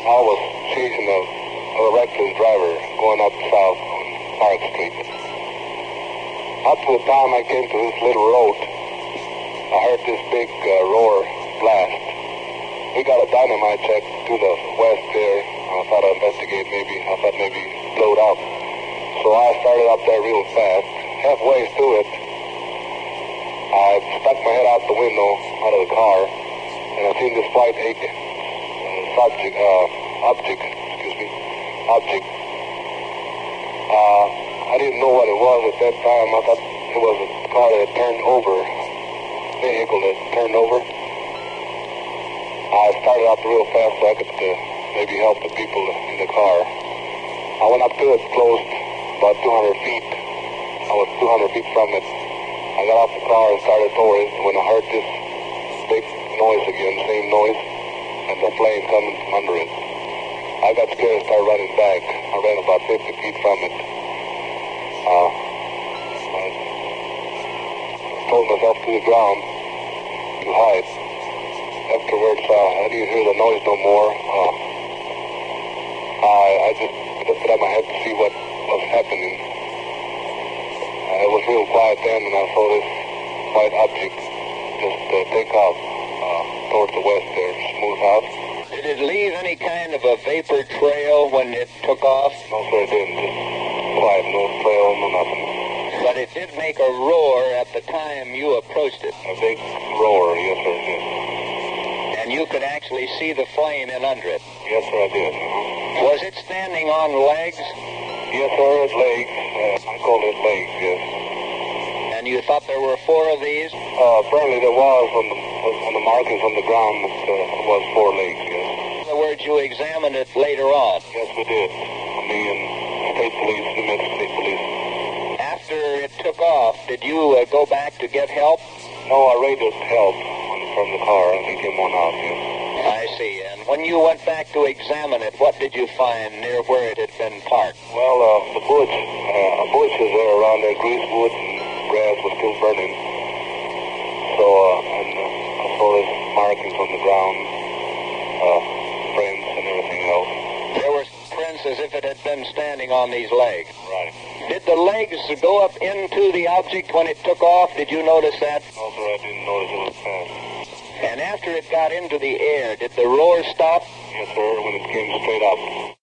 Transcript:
I was chasing a reckless driver going up south on Park Street. Up to the time I came to this little road, I heard this big roar blast. We got a dynamite check to the west there. I thought I'd investigate maybe. I thought maybe blowed up. So I started up there real fast. Halfway through it, I stuck my head out the window, out of the car, and I seen this white object. I didn't know what it was at that time. I thought it was a car that had turned over, vehicle that turned over. I started out real fast so I could maybe help the people in the car. I went up to it, close about 200 feet. I was 200 feet from it. I got off the car and started toward it when I heard this big noise again, same noise, and the plane coming from under it. I got scared and started running back. I ran about 50 feet from it. I pulled myself to the ground to hide. Afterwards, I didn't hear the noise no more. I just lifted up my head to see what was happening. It was real quiet then, and I saw this white object just take off toward the west there, smooth out. Did it leave any kind of a vapor trail when it took off? No, sir, it didn't. Just quiet, no trail, no nothing. But it did make a roar at the time you approached it. A big roar, yes, sir, yes. And you could actually see the flame in under it? Yes, sir, I did. Was it standing on legs? Yes, sir, its legs. I called it legs, yes. And you thought there were 4 of these? Apparently there was on the markings on the ground. It was 4 legs, yes. In other words, you examined it later on? Yes, we did. Me and state police, New Mexico State Police. After it took off, did you go back to get help? No, I radioed help from the car, and he came on out, yes. I see. And when you went back to examine it, what did you find near where it had been parked? Well, the bush was there around there, greasewood and grass was still burning. So, and I saw those markings on the ground, prints and everything else. There were prints as if it had been standing on these legs. Right. Did the legs go up into the object when it took off? Did you notice that? No, sir, I didn't notice it was fast. And after it got into the air, did the roar stop? Yes, sir, when it came straight up.